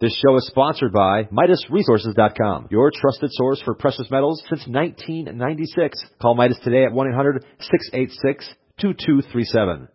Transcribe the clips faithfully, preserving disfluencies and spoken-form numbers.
This show is sponsored by Midas Resources dot com, your trusted source for precious metals since nineteen ninety-six. Call Midas today at one eight hundred, six eight six, two two three seven.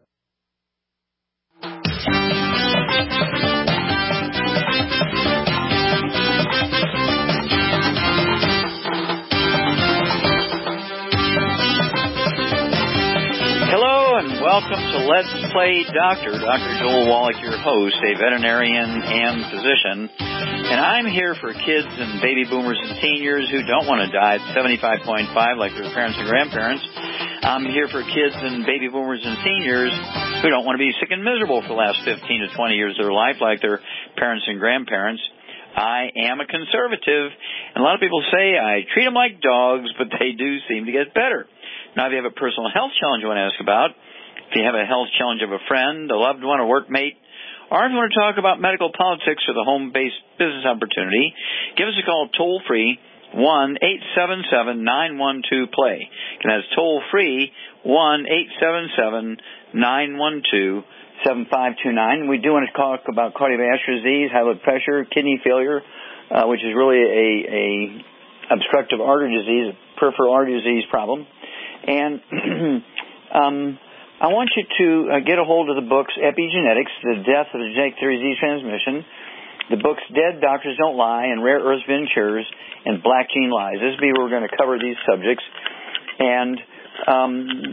Welcome to Let's Play Doctor. Doctor Joel Wallach, your host, a veterinarian and physician. And I'm here for kids and baby boomers and seniors who don't want to die at seventy-five point five like their parents and grandparents. I'm here for kids and baby boomers and seniors who don't want to be sick and miserable for the last fifteen to twenty years of their life like their parents and grandparents. I am a conservative, and a lot of people say I treat them like dogs, but they do seem to get better. Now, if you have a personal health challenge you want to ask about, if you have a health challenge of a friend, a loved one, a workmate, or if you want to talk about medical politics or the home-based business opportunity, give us a call toll-free, one eight seven seven, nine one two, play. And that's toll-free, one eight seven seven, nine one two, seven five two nine. We do want to talk about cardiovascular disease, high blood pressure, kidney failure, uh, which is really a, a obstructive artery disease, a peripheral artery disease problem. And um, I want you to uh, get a hold of the books Epigenetics, The Death of the Genetic Theory of Disease Transmission, the books Dead Doctors Don't Lie, and Rare Earth Ventures, and Black Gene Lies. This will be where we're going to cover these subjects. And um,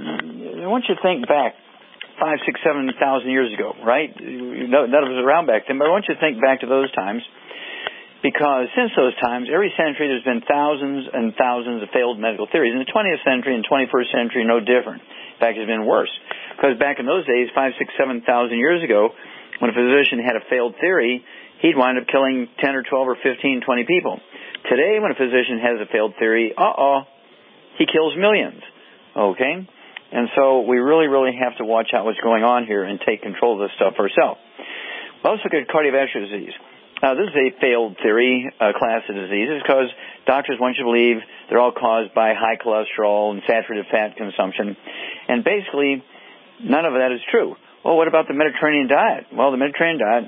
I want you to think back five, six, seven thousand years ago, right? None of us was around back then, but I want you to think back to those times. Because since those times, every century there's been thousands and thousands of failed medical theories. In the twentieth century and twenty-first century, no different. In fact, it's been worse. Because back in those days, five, six, seven thousand years ago, when a physician had a failed theory, he'd wind up killing ten or twelve or fifteen, twenty people. Today, when a physician has a failed theory, uh-oh, he kills millions. Okay? And so we really, really have to watch out what's going on here and take control of this stuff ourselves. Well, let's look at cardiovascular disease. Uh, this is a failed theory uh, class of diseases because doctors want you to believe they're all caused by high cholesterol and saturated fat consumption. And basically, none of that is true. Well, what about the Mediterranean diet? Well, the Mediterranean diet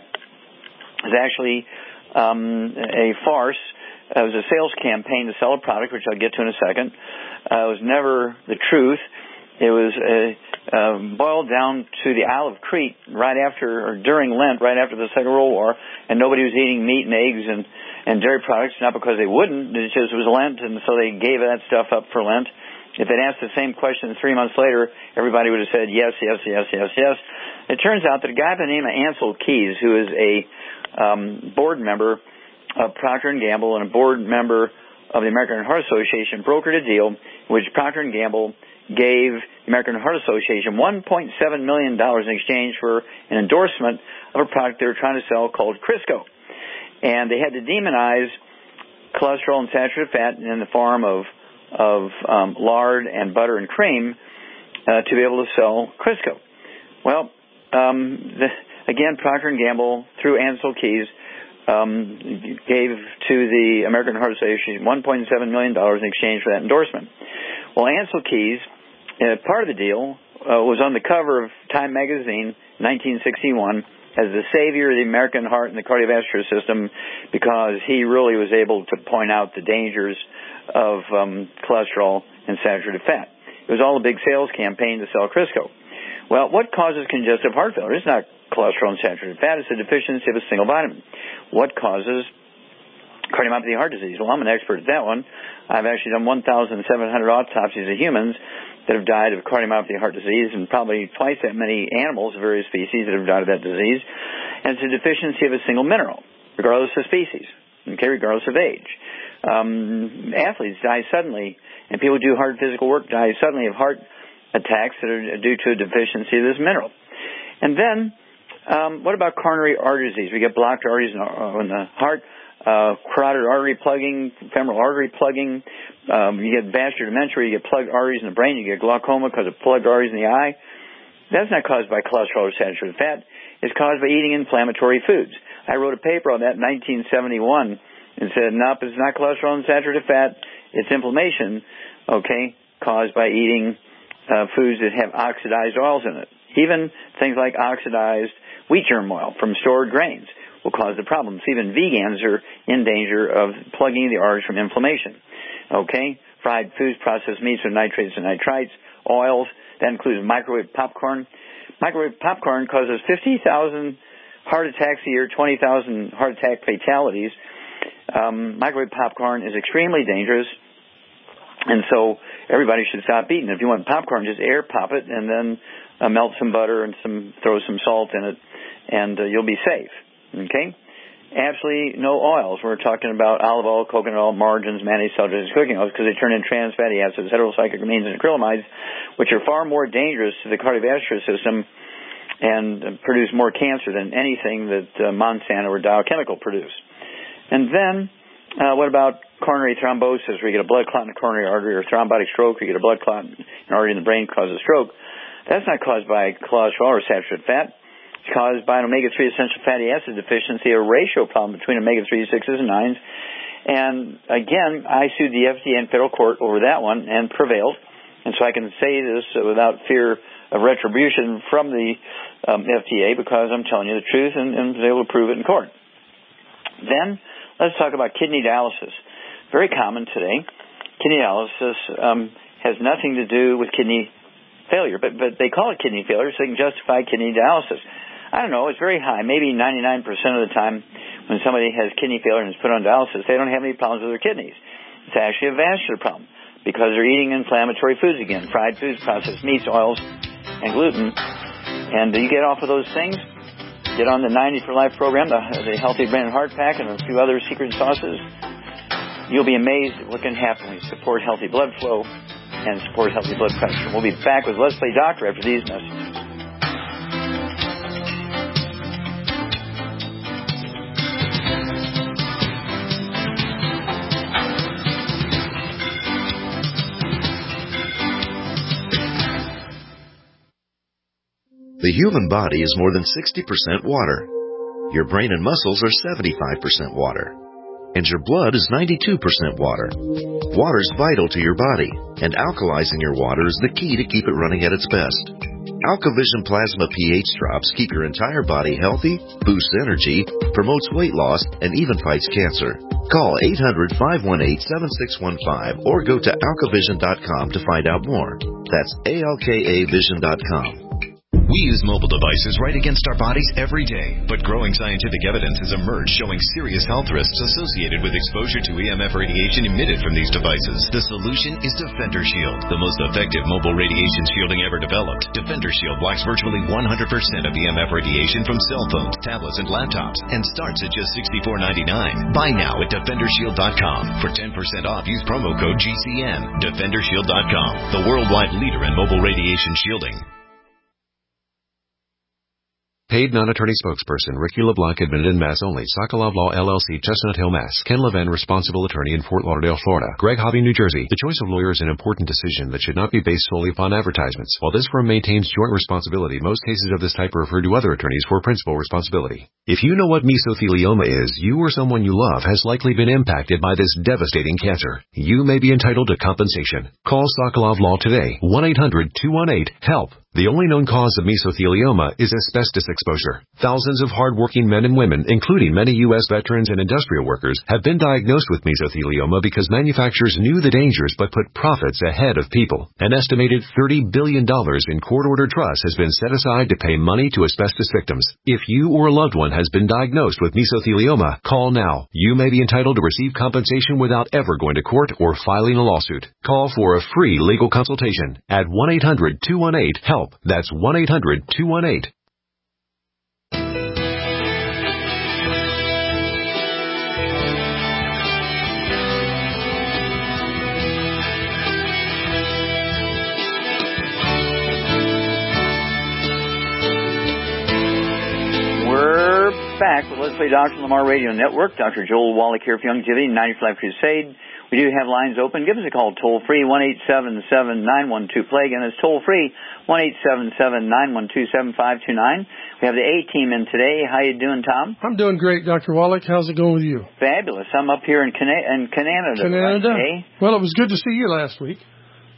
is actually um, a farce. It was a sales campaign to sell a product, which I'll get to in a second. Uh, it was never the truth. It was uh, uh, boiled down to the Isle of Crete right after, or during Lent, right after the Second World War, and nobody was eating meat and eggs and, and dairy products, not because they wouldn't, it's just it was Lent, and so they gave that stuff up for Lent. If they'd asked the same question three months later, everybody would have said yes, yes, yes, yes, yes. It turns out that a guy by the name of Ancel Keys, who is a um, board member of Procter and Gamble and a board member of the American Heart Association, brokered a deal in which Procter and Gamble gave the American Heart Association one point seven million dollars in exchange for an endorsement of a product they were trying to sell called Crisco. And they had to demonize cholesterol and saturated fat in the form of, of um, lard and butter and cream uh, to be able to sell Crisco. Well, um, the, again, Procter and Gamble, through Ancel Keys, um, gave to the American Heart Association one point seven million dollars in exchange for that endorsement. Well, Ancel Keys, Uh, part of the deal uh, was on the cover of Time magazine in nineteen sixty-one as the savior of the American heart and the cardiovascular system because he really was able to point out the dangers of um, cholesterol and saturated fat. It was all a big sales campaign to sell Crisco. Well, what causes congestive heart failure? It's not cholesterol and saturated fat. It's a deficiency of a single vitamin. What causes cardiomyopathy heart disease? Well, I'm an expert at that one. I've actually done one thousand seven hundred autopsies of humans that have died of cardiomyopathy heart disease and probably twice that many animals of various species that have died of that disease. And it's a deficiency of a single mineral, regardless of species, okay, regardless of age. Um, athletes die suddenly, and people who do hard physical work die suddenly of heart attacks that are due to a deficiency of this mineral. And then, um, what about coronary artery disease? We get blocked arteries in, uh, in the heart. Uh, carotid artery plugging, femoral artery plugging. Um, you get vascular dementia, you get plugged arteries in the brain, you get glaucoma because of plugged arteries in the eye. That's not caused by cholesterol or saturated fat. It's caused by eating inflammatory foods. I wrote a paper on that in nineteen seventy-one and said, nope, it's not cholesterol and saturated fat, it's inflammation, okay, caused by eating uh, foods that have oxidized oils in it. Even things like oxidized wheat germ oil from stored grains will cause the problems. Even vegans are in danger of plugging the arteries from inflammation. Okay? Fried foods, processed meats with nitrates and nitrites, oils, that includes microwave popcorn. Microwave popcorn causes fifty thousand heart attacks a year, twenty thousand heart attack fatalities. Um, microwave popcorn is extremely dangerous, and so everybody should stop eating. If you want popcorn, just air pop it and then uh, melt some butter and some throw some salt in it, and uh, you'll be safe. Okay? Absolutely no oils. We're talking about olive oil, coconut oil, margarines, mayonnaise, cellulose, cooking oils, because they turn in trans fatty acids, heterocyclamines, and acrylamides, which are far more dangerous to the cardiovascular system and uh, produce more cancer than anything that uh, Monsanto or Dow Chemical produce. And then, uh, what about coronary thrombosis, where you get a blood clot in the coronary artery, or thrombotic stroke, where you get a blood clot in an artery in the brain, causes a stroke? That's not caused by cholesterol or saturated fat. It's caused by an omega three essential fatty acid deficiency, a ratio problem between omega three, sixes, and nines. And again, I sued the F D A in federal court over that one and prevailed. And so I can say this without fear of retribution from the um, F D A, because I'm telling you the truth and, and was able to prove it in court. Then let's talk about kidney dialysis. Very common today. Kidney dialysis um, has nothing to do with kidney failure, but, but they call it kidney failure so they can justify kidney dialysis. I don't know, it's very high. Maybe ninety-nine percent of the time when somebody has kidney failure and is put on dialysis, they don't have any problems with their kidneys. It's actually a vascular problem because they're eating inflammatory foods again, fried foods, processed meats, oils, and gluten. And you get off of those things, get on the ninety for Life program, the, the Healthy Brain and Heart Pack, and a few other secret sauces. You'll be amazed at what can happen when you support healthy blood flow and support healthy blood pressure. We'll be back with Let's Play Doctor after these messages. The human body is more than sixty percent water. Your brain and muscles are seventy-five percent water. And your blood is ninety-two percent water. Water is vital to your body, and alkalizing your water is the key to keep it running at its best. AlkaVision Plasma pH drops keep your entire body healthy, boosts energy, promotes weight loss, and even fights cancer. Call eight hundred, five one eight, seven six one five or go to alka vision dot com to find out more. That's A L K A vision dot com. We use mobile devices right against our bodies every day, but growing scientific evidence has emerged showing serious health risks associated with exposure to E M F radiation emitted from these devices. The solution is Defender Shield, the most effective mobile radiation shielding ever developed. Defender Shield blocks virtually one hundred percent of E M F radiation from cell phones, tablets, and laptops, and starts at just sixty-four ninety-nine. Buy now at defender shield dot com. For ten percent off, use promo code G C N. defender shield dot com, the worldwide leader in mobile radiation shielding. Paid non-attorney spokesperson Ricky LeBlanc, admitted in Mass only. Sokolov Law, L L C, Chestnut Hill, Mass. Ken Levin, responsible attorney in Fort Lauderdale, Florida. Greg Hobby, New Jersey. The choice of lawyer is an important decision that should not be based solely upon advertisements. While this firm maintains joint responsibility, most cases of this type are referred to other attorneys for principal responsibility. If you know what mesothelioma is, you or someone you love has likely been impacted by this devastating cancer. You may be entitled to compensation. Call Sokolov Law today. one eight hundred, two one eight, HELP. The only known cause of mesothelioma is asbestos exposure. Thousands of hard-working men and women, including many U S veterans and industrial workers, have been diagnosed with mesothelioma because manufacturers knew the dangers but put profits ahead of people. An estimated thirty billion dollars in court-ordered trust has been set aside to pay money to asbestos victims. If you or a loved one has been diagnosed with mesothelioma, call now. You may be entitled to receive compensation without ever going to court or filing a lawsuit. Call for a free legal consultation at one eight hundred, two one eight, HELP. That's one eight hundred, two one eight. We're back with Let's Play Doctor Lamar Radio Network. Doctor Joel Wallach here for Youngevity, ninety for Life Crusade. We do have lines open. Give us a call toll-free, one eight seven seven, nine one two, PLAGUE. And it's toll-free, one eight seven seven, nine one two, seven five two nine. We have the A-team in today. How you doing, Tom? I'm doing great, Doctor Wallach. How's it going with you? Fabulous. I'm up here in, Cana- in Canada. Canada? Right? Well, it was good to see you last week.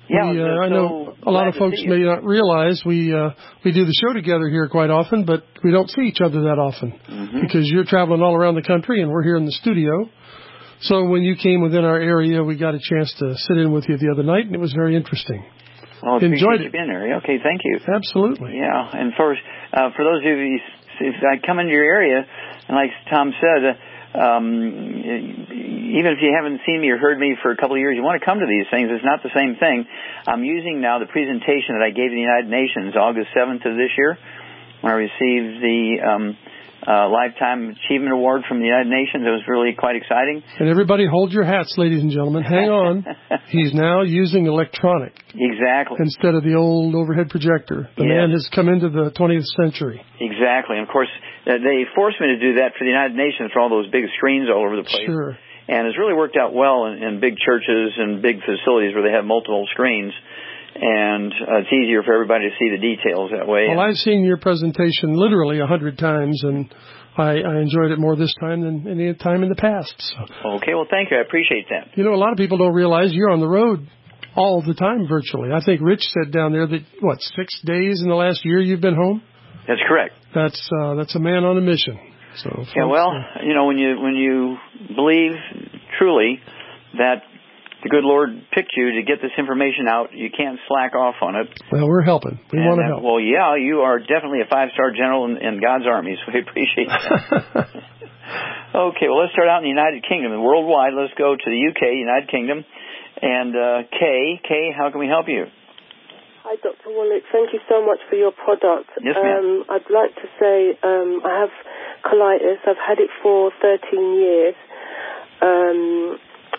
Yeah, we, uh, so I know a lot of folks may not realize we uh, we do the show together here quite often, but we don't see each other that often mm-hmm. because you're traveling all around the country and we're here in the studio. So when you came within our area, we got a chance to sit in with you the other night, and it was very interesting. Well, I enjoyed it. You being there. Okay, thank you. Absolutely. Yeah, and for uh, for those of you, if I come into your area, and like Tom said, uh, um, even if you haven't seen me or heard me for a couple of years, you want to come to these things. It's not the same thing. I'm using now the presentation that I gave the United Nations August seventh of this year, when I received the um, uh, Lifetime Achievement Award from the United Nations. It was really quite exciting. And everybody hold your hats, ladies and gentlemen. Hang on. He's now using electronic. Exactly. Instead of the old overhead projector. The yes. man has come into the twentieth century. Exactly. And, of course, uh, they forced me to do that for the United Nations for all those big screens all over the place. Sure. And it's really worked out well in, in big churches and big facilities where they have multiple screens. And uh, it's easier for everybody to see the details that way. Well, I've seen your presentation literally a hundred times, and I, I enjoyed it more this time than any time in the past. So. Okay, well, thank you. I appreciate that. You know, a lot of people don't realize you're on the road all the time virtually. I think Rich said down there that, what, six days in the last year you've been home? That's correct. That's uh, that's a man on a mission. So, folks, yeah, well, uh, you know, when you when you believe truly that the good Lord picked you to get this information out, you can't slack off on it. Well, we're helping. We and, want to uh, help. Well, yeah, you are definitely a five-star general in, in God's army, so we appreciate that. Okay, well, let's start out in the United Kingdom. And worldwide, let's go to the U K, United Kingdom. And uh, Kay, Kay, how can we help you? Hi, Doctor Wallach. Thank you so much for your product. Yes, ma'am. Um, I'd like to say um, I have colitis. I've had it for thirteen years. Um,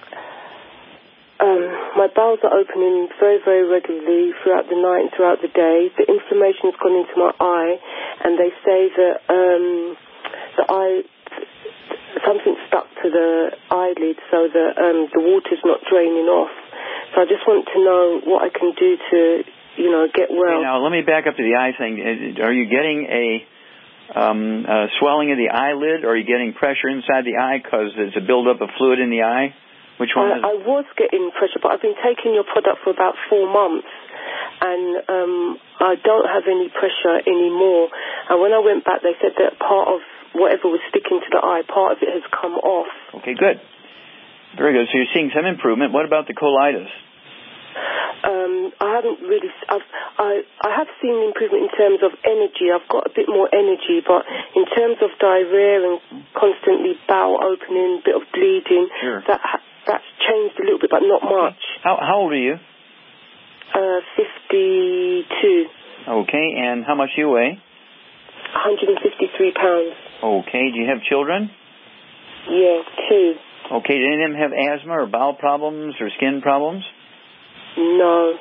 um, my bowels are opening very, very regularly throughout the night and throughout the day. The inflammation has gone into my eye, and they say that um, the eye, something stuck to the eyelid, so that um, the water's not draining off. So I just want to know what I can do to, you know, get well. Okay, now, let me back up to the eye thing. Are you getting a, um, a swelling of the eyelid, or are you getting pressure inside the eye because there's a buildup of fluid in the eye? Which one? I, I was getting pressure, but I've been taking your product for about four months, and um, I don't have any pressure anymore. And when I went back, they said that part of whatever was sticking to the eye, part of it has come off. Okay, good. Very good. So you're seeing some improvement. What about the colitis? Um, I haven't really. I've, I I have seen improvement in terms of energy. I've got a bit more energy, but in terms of diarrhea and constantly bowel opening, bit of bleeding, sure. that that's changed a little bit, but not much. How how old are you? Uh, fifty-two. Okay, and how much do you weigh? one hundred fifty-three pounds. Okay, do you have children? Yeah, two. Okay, do any of them have asthma or bowel problems or skin problems? No.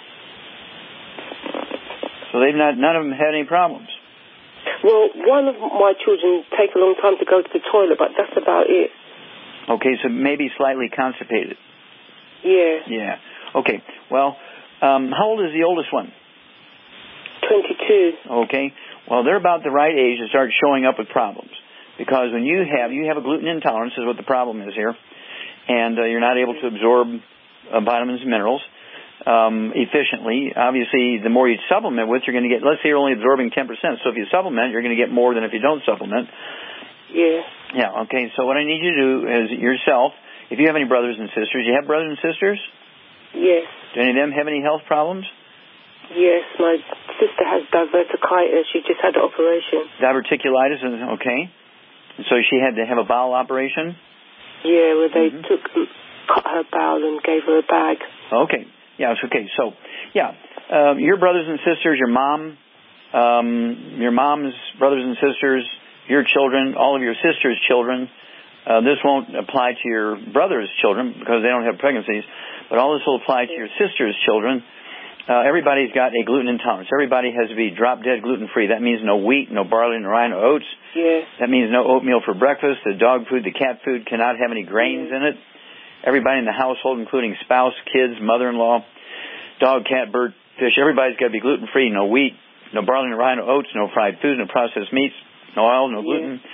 So they've not, none of them had any problems? Well, one of my children take a long time to go to the toilet, but that's about it. Okay, so maybe slightly constipated. Yeah. Yeah. Okay, well, um, how old is the oldest one? twenty-two. Okay, well, they're about the right age to start showing up with problems. Because when you have, you have a gluten intolerance is what the problem is here, and uh, you're not able to absorb uh, vitamins and minerals um, efficiently. Obviously, the more you supplement with, you're going to get, let's say you're only absorbing ten percent. So if you supplement, you're going to get more than if you don't supplement. Yeah. Yeah, okay. So what I need you to do is yourself, if you have any brothers and sisters, you have brothers and sisters? Yes. Do any of them have any health problems? Yes, my sister has diverticulitis. She just had an operation. Diverticulitis, okay. So she had to have a bowel operation? Yeah, where they mm-hmm. took, cut her bowel and gave her a bag. Okay. Yeah, it's okay. So, yeah, um, your brothers and sisters, your mom, um, your mom's brothers and sisters, your children, all of your sister's children. Uh, this won't apply to your brother's children because they don't have pregnancies, but all this will apply to your sister's children. Uh, everybody's got a gluten intolerance. Everybody has to be drop-dead gluten-free. That means no wheat, no barley, no rye, no oats. Yeah. That means no oatmeal for breakfast. The dog food, the cat food cannot have any grains yeah. in it. Everybody in the household, including spouse, kids, mother-in-law, dog, cat, bird, fish, everybody's got to be gluten-free. No wheat, no barley, no rye, no oats, no fried food, no processed meats, no oil, no gluten. Yeah.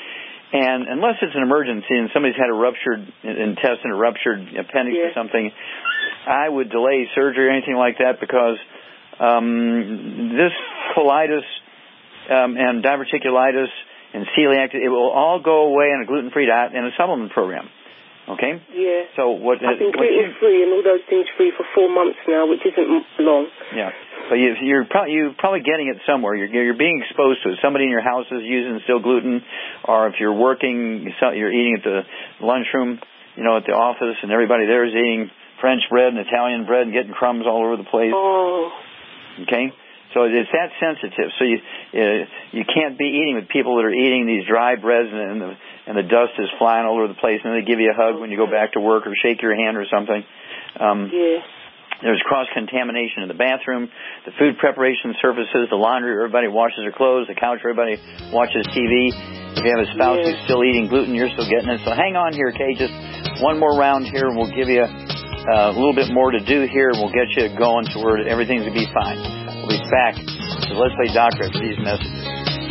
And unless it's an emergency and somebody's had a ruptured intestine, a ruptured appendix yeah. or something, I would delay surgery or anything like that because um, this colitis um, and diverticulitis and celiac, it will all go away on a gluten-free diet and a supplement program. Okay? Yeah. So what? I've been what gluten-free and all those things free for four months now, which isn't long. Yeah. But you, you're probably you're probably getting it somewhere. You're you're being exposed to it. Somebody in your house is using still gluten, or if you're working, you're eating at the lunchroom, you know, at the office, and everybody there is eating French bread and Italian bread and getting crumbs all over the place. Oh. Okay. So it's that sensitive. So you uh, you can't be eating with people that are eating these dry breads and, and the and the dust is flying all over the place, and they give you a hug when you go back to work or shake your hand or something. Um, yeah. There's cross-contamination in the bathroom, the food preparation surfaces, the laundry, everybody washes their clothes, the couch, everybody watches T V. If you have a spouse yeah. who's still eating gluten, you're still getting it. So hang on here, Kay. Just one more round here, and we'll give you uh, a little bit more to do here, and we'll get you going to where everything's going to be fine. We'll be back to Let's Play Doctor after these messages.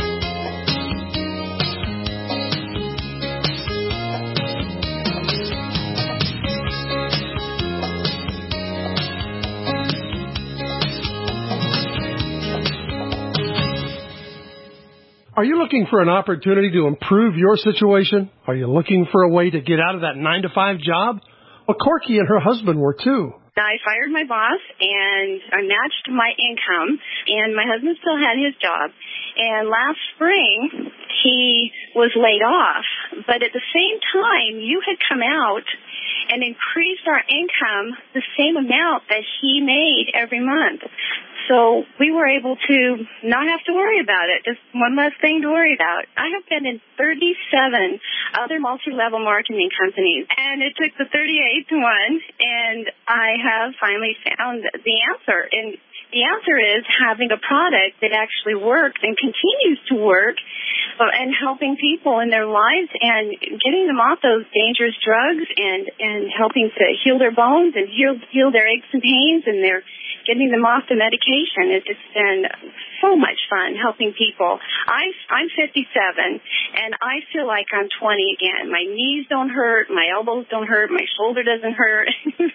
Are you looking for an opportunity to improve your situation? Are you looking for a way to get out of that nine to five job? Well, Corky and her husband were too. I fired my boss, and I matched my income, and my husband still had his job. And last spring, he was laid off. But at the same time, you had come out and increased our income the same amount that he made every month. So we were able to not have to worry about it. Just one less thing to worry about. I have been in thirty-seven other multi-level marketing companies, and it took the thirty-eighth one, and I have finally found the answer. And the answer is having a product that actually works and continues to work, and helping people in their lives and getting them off those dangerous drugs and, and helping to heal their bones and heal, heal their aches and pains and their getting them off the medication. It's just been so much fun helping people. I, I'm fifty-seven, and I feel like I'm twenty again. My knees don't hurt. My elbows don't hurt. My shoulder doesn't hurt.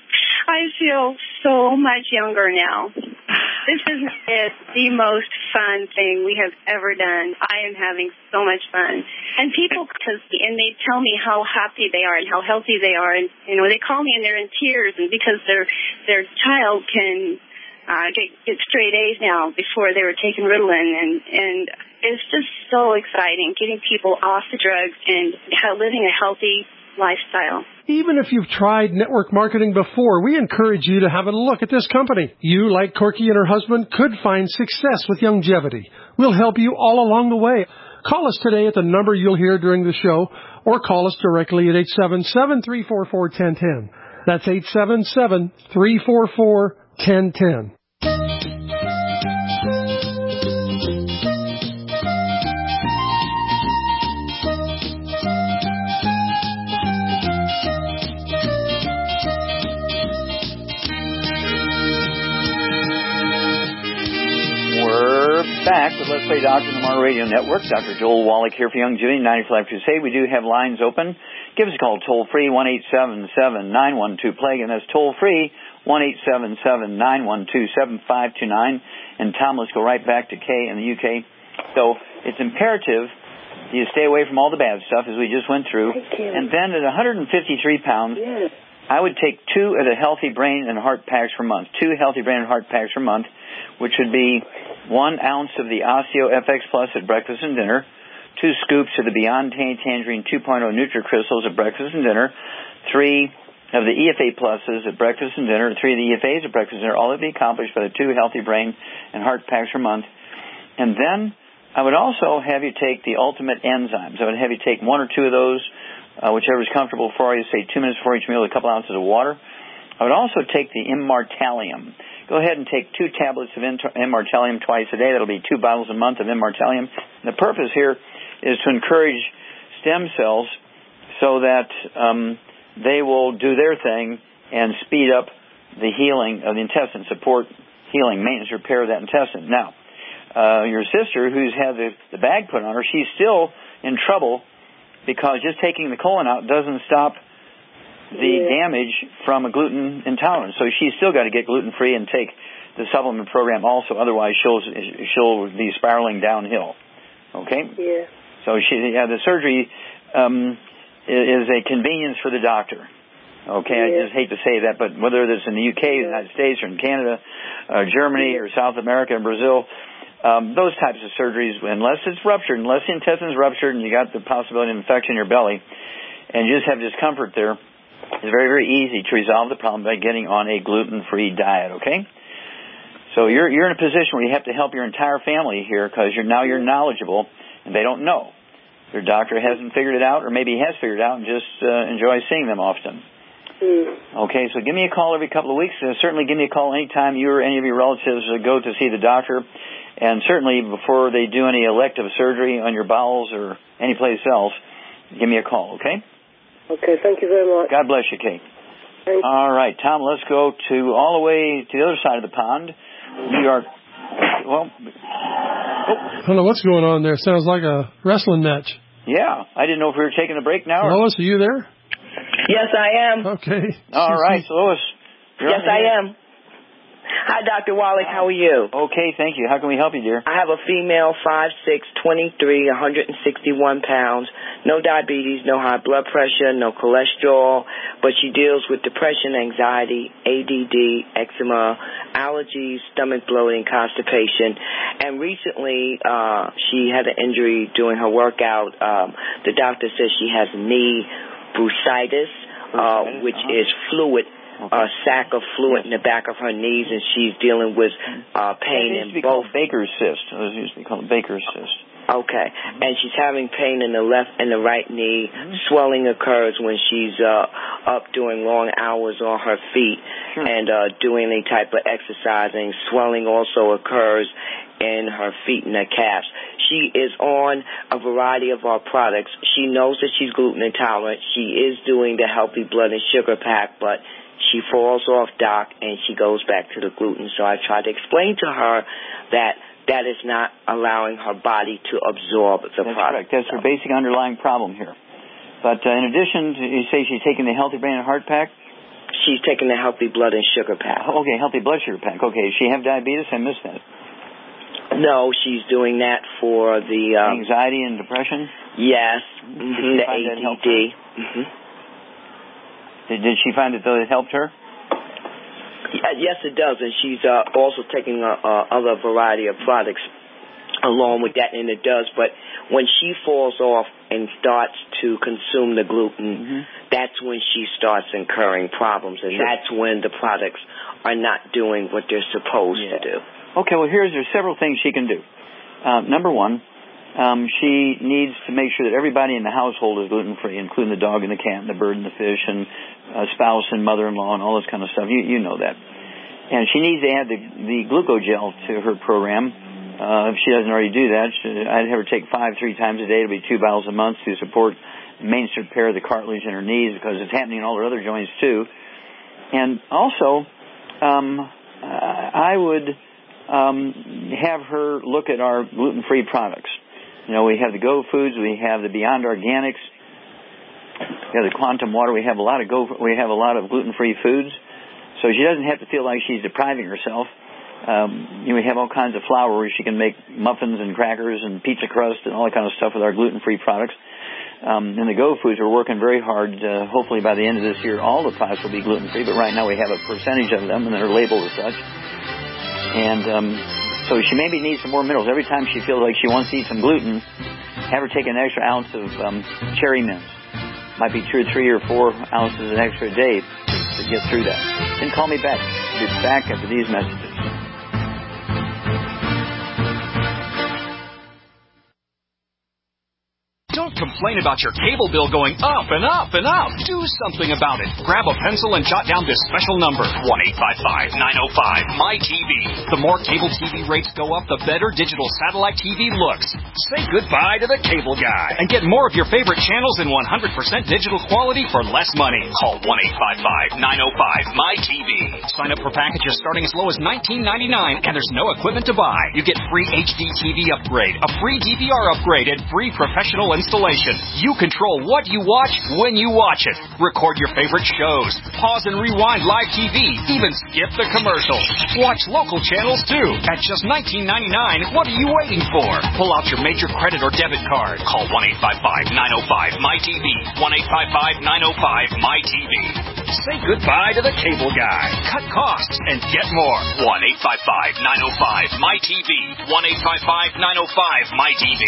I feel so much younger now. This is it, the most fun thing we have ever done. I am having so much fun. And people, cause, and they tell me how happy they are and how healthy they are. And, you know, they call me and they're in tears, and because their their child can Uh, get, get straight A's now before they were taking Ritalin, and, and it's just so exciting getting people off the drugs and how, living a healthy lifestyle. Even if you've tried network marketing before, we encourage you to have a look at this company. You, like Corky and her husband, could find success with longevity. We'll help you all along the way. Call us today at the number you'll hear during the show, or call us directly at eight seven seven, three four four, one zero one zero. That's eight seven seven, three four four, one zero one zero. Back with Let's Play Doctor on the Martin Radio Network. Doctor Joel Wallach here for Youngevity ninety-five Life Crusade. We do have lines open. Give us a call toll-free, one eight seven seven, nine one two, plague, and that's toll-free, one eight seven seven, nine one two, seven five two nine. And Tom, let's go right back to Kay in the U K. So it's imperative you stay away from all the bad stuff, as we just went through. And then at one hundred fifty-three pounds, yes. I would take two of the Healthy Brain and Heart Packs per month, two Healthy Brain and Heart Packs per month, which would be one ounce of the Osteo F X Plus at breakfast and dinner, two scoops of the Beyond Tangerine two point oh NutriCrystals at breakfast and dinner, three of the E F A Pluses at breakfast and dinner, three of the E F As at breakfast and dinner, all of it be accomplished by the two Healthy Brain and Heart Packs per month. And then I would also have you take the Ultimate Enzymes. I would have you take one or two of those, uh, whichever is comfortable for you, say two minutes before each meal, a couple ounces of water. I would also take the Immortalium. Go ahead and take two tablets of Immortalium twice a day. That'll be two bottles a month of Immortalium. The purpose here is to encourage stem cells so that um, they will do their thing and speed up the healing of the intestine, support healing, maintenance, repair of that intestine. Now, uh, your sister, who's had the, the bag put on her, she's still in trouble because just taking the colon out doesn't stop the yeah. damage from a gluten intolerance. So she's still got to get gluten-free and take the supplement program also. Otherwise, she'll she'll be spiraling downhill. Okay? Yeah. So she, yeah, the surgery um, is a convenience for the doctor. Okay, yeah. I just hate to say that, but whether it's in the U K, the United States, or in Canada, uh, Germany, or South America, and Brazil, um, those types of surgeries, unless it's ruptured, unless the intestine's ruptured and you got the possibility of infection in your belly, and you just have discomfort there, it's very, very easy to resolve the problem by getting on a gluten-free diet, okay? So you're you're in a position where you have to help your entire family here because you're now you're knowledgeable, and they don't know. Their doctor hasn't figured it out, or maybe he has figured it out and just uh, enjoys seeing them often. Mm. Okay, so give me a call every couple of weeks. Uh, certainly give me a call anytime you or any of your relatives uh, go to see the doctor. And certainly before they do any elective surgery on your bowels or any place else, give me a call, okay? Okay, thank you very much. God bless you, Kate. Thanks. All right, Tom, let's go to all the way to the other side of the pond. New York. Well, oh. I don't know what's going on there. Sounds like a wrestling match. Yeah, I didn't know if we were taking a break now. Or... Lois, are you there? Yes, I am. Okay. All right, so Lois. Yes, I am. Hi, Doctor Wallach. How are you? Okay, thank you. How can we help you, dear? I have a female, five six, twenty-three, one hundred sixty-one pounds, no diabetes, no high blood pressure, no cholesterol, but she deals with depression, anxiety, A D D, eczema, allergies, stomach bloating, constipation. And recently, uh, she had an injury during her workout. Um, the doctor says she has knee bursitis, uh, which uh-huh. is fluid. A sac of fluid in the back of her knees, and she's dealing with uh, pain in both. It used to be called Baker's cyst. It used to be called Baker's cyst. Okay, mm-hmm. And she's having pain in the left and the right knee. Mm-hmm. Swelling occurs when she's uh, up doing long hours on her feet sure. and uh, doing any type of exercising. Swelling also occurs in her feet and her calves. She is on a variety of our products. She knows that she's gluten intolerant. She is doing the Healthy Blood and Sugar Pack, but she falls off, Doc, and she goes back to the gluten. So I tried to explain to her that that is not allowing her body to absorb the That's product. Correct. That's her basic underlying problem here. But uh, in addition, to, you say she's taking the Healthy Brain and Heart Pack? She's taking the Healthy Blood and Sugar Pack. Okay, Healthy Blood Sugar Pack. Okay, does she have diabetes? I missed that. No, she's doing that for the... Um, anxiety and depression? Yes, mm-hmm, the A D D. Mm-hmm. Did, did she find that it helped her? Yes, it does, and she's uh, also taking a, a other variety of products along with that, and it does. But when she falls off and starts to consume the gluten, mm-hmm. that's when she starts incurring problems, and sure. that's when the products are not doing what they're supposed yeah. to do. Okay, well, here's there's several things she can do. Uh, number one, um, she needs to make sure that everybody in the household is gluten-free, including the dog and the cat and the bird and the fish and uh, spouse and mother-in-law and all this kind of stuff. You you know that. And she needs to add the, the glucogel to her program. Uh, if she doesn't already do that, she, I'd have her take five three times a day. It'll be two bottles a month to support the mainstream repair of the cartilage in her knees because it's happening in all her other joints too. And also, um, I would um, have her look at our gluten-free products. You know, we have the Go Foods, we have the Beyond Organics, we have the Quantum Water. We have a lot of go. We have a lot of gluten-free foods, so she doesn't have to feel like she's depriving herself. Um, you know, we have all kinds of flour where she can make muffins and crackers and pizza crust and all that kind of stuff with our gluten-free products. Um, and the Go Foods, we're working very hard. Uh, hopefully by the end of this year, all the products will be gluten-free. But right now we have a percentage of them, and they're labeled as such. And um, so she maybe needs some more minerals. Every time she feels like she wants to eat some gluten, have her take an extra ounce of um, cherry mints. Might be two or three or four ounces an extra a day to get through that. Then call me back. I'll be back after these messages. Don't complain about your cable bill going up and up and up. Do something about it. Grab a pencil and jot down this special number, one eight five five, nine oh five, M Y T V. The more cable T V rates go up, the better digital satellite T V looks. Say goodbye to the cable guy and get more of your favorite channels in one hundred percent digital quality for less money. Call one eight five five, nine oh five, M Y T V. Sign up for packages starting as low as nineteen ninety-nine, and there's no equipment to buy. You get free H D T V upgrade, a free D V R upgrade, and free professional installation. stimulation. You control what you watch when you watch it. Record your favorite shows. Pause and rewind live T V. Even skip the commercials. Watch local channels too. At just nineteen ninety-nine, what are you waiting for? Pull out your major credit or debit card. Call one eight five five, nine oh five, M Y T V. one eight five five, nine oh five, M Y T V. Say goodbye to the cable guy. Cut costs and get more. one eight five five, nine oh five, M Y T V. one eight five five, nine oh five, M Y T V.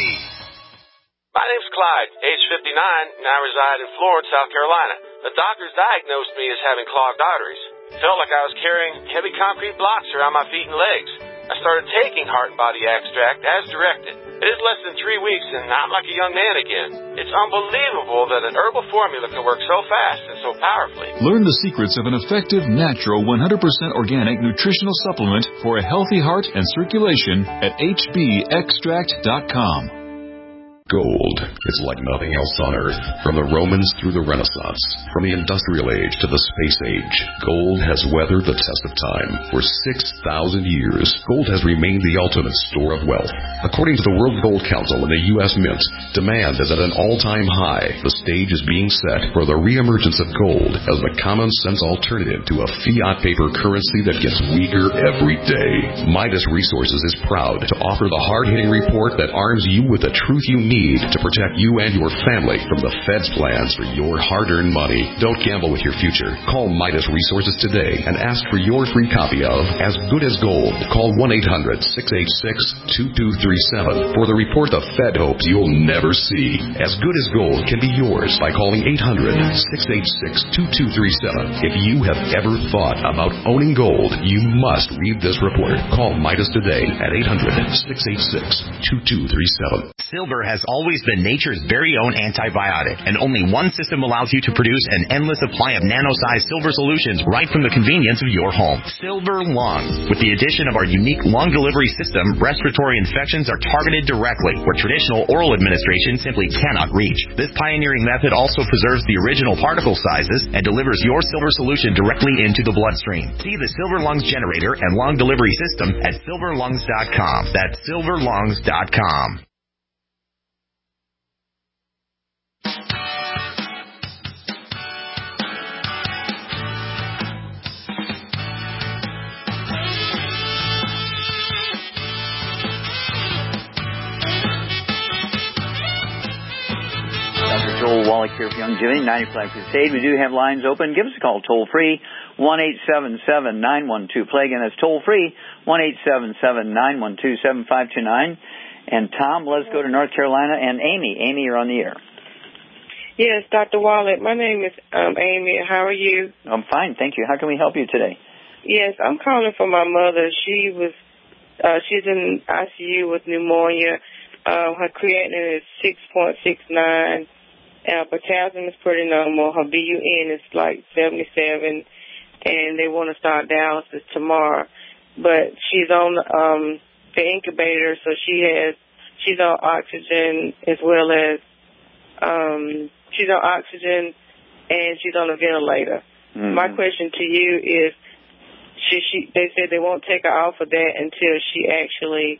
My name's Clyde, age fifty-nine, and I reside in Florence, South Carolina. The doctors diagnosed me as having clogged arteries. Felt like I was carrying heavy concrete blocks around my feet and legs. I started taking Heart and Body Extract as directed. It is less than three weeks and I'm like a young man again. It's unbelievable that an herbal formula can work so fast and so powerfully. Learn the secrets of an effective, natural, one hundred percent organic nutritional supplement for a healthy heart and circulation at H B extract dot com. Gold. It's like nothing else on Earth. From the Romans through the Renaissance, from the Industrial Age to the Space Age, gold has weathered the test of time. For six thousand years, gold has remained the ultimate store of wealth. According to the World Gold Council and the U S Mint, demand is at an all-time high. The stage is being set for the reemergence of gold as the common-sense alternative to a fiat paper currency that gets weaker every day. Midas Resources is proud to offer the hard-hitting report that arms you with the truth you need to protect you and your family from the Fed's plans for your hard-earned money. Don't gamble with your future. Call Midas Resources today and ask for your free copy of As Good as Gold. Call one eight hundred, six eight six, two two three seven for the report the Fed hopes you'll never see. As Good as Gold can be yours by calling eight hundred, six eight six, two two three seven. If you have ever thought about owning gold, you must read this report. Call Midas today at eight hundred, six eight six, two two three seven. Silver has always been nature's very own antibiotic, and only one system allows you to produce an endless supply of nano-sized silver solutions right from the convenience of your home. Silver Lungs. With the addition of our unique lung delivery system, respiratory infections are targeted directly, where traditional oral administration simply cannot reach. This pioneering method also preserves the original particle sizes and delivers your silver solution directly into the bloodstream. See the Silver Lungs generator and lung delivery system at silver lungs dot com. That's silver lungs dot com. Joel Wallach here for Young Jimmy, ninety-five Crusade. We do have lines open. Give us a call toll free, one eight seven seven, nine one two, play. Again, that's toll free, one eight seven seven, nine one two, seven five two nine. And Tom, let's go to North Carolina. And Amy. Amy, you're on the air. Yes, Doctor Wallach. My name is um, Amy. How are you? I'm fine, thank you. How can we help you today? Yes, I'm calling for my mother. She was, uh, she's in I C U with pneumonia. Uh, her creatinine is six point six nine. Uh, potassium is pretty normal. Her B U N is like seventy-seven, and they want to start dialysis tomorrow. But she's on um, the incubator, so she has she's on oxygen as well as um, she's on oxygen and she's on a ventilator. Mm-hmm. My question to you is, should she? They said they won't take her off of that until she actually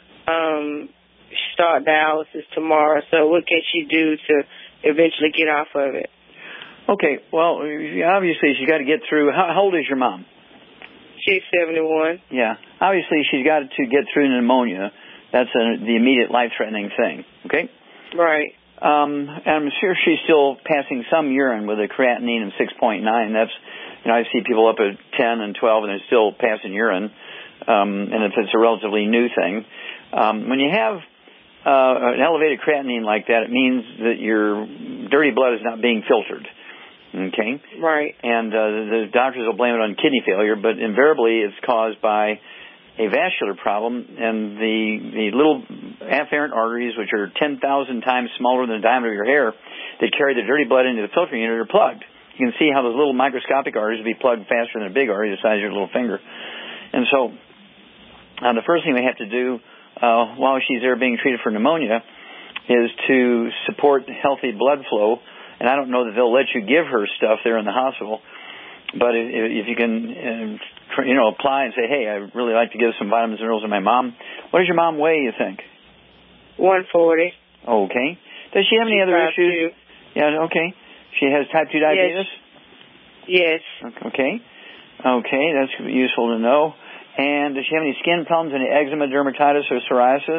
um, start dialysis tomorrow. So what can she do to eventually get off of it? Okay, well, obviously she's got to get through. How, how old is your mom? She's seventy-one. Yeah, obviously she's got to get through pneumonia. That's a, the immediate life-threatening thing, okay? Right. Um, and I'm sure she's still passing some urine with a creatinine of six point nine. That's, you know, I see people up at ten and twelve and they're still passing urine, um, and if it's a relatively new thing. Um, when you have Uh, an elevated creatinine like that, it means that your dirty blood is not being filtered. Okay? Right. And uh, the doctors will blame it on kidney failure, but invariably it's caused by a vascular problem, and the, the little afferent arteries, which are ten thousand times smaller than the diameter of your hair, that carry the dirty blood into the filtering unit are plugged. You can see how those little microscopic arteries will be plugged faster than a big artery the size of your little finger. And so uh, the first thing they have to do Uh, while she's there being treated for pneumonia is to support healthy blood flow. And I don't know that they'll let you give her stuff there in the hospital, but if, if you can, uh, you know, apply and say, hey, I'd really like to give some vitamins and minerals to my mom. What does your mom weigh, you think? one forty. Okay. Does she have any She's other type issues? two. Yeah, okay. She has type two diabetes? Yes. Okay. Okay, that's useful to know. And does she have any skin problems, any eczema, dermatitis, or psoriasis?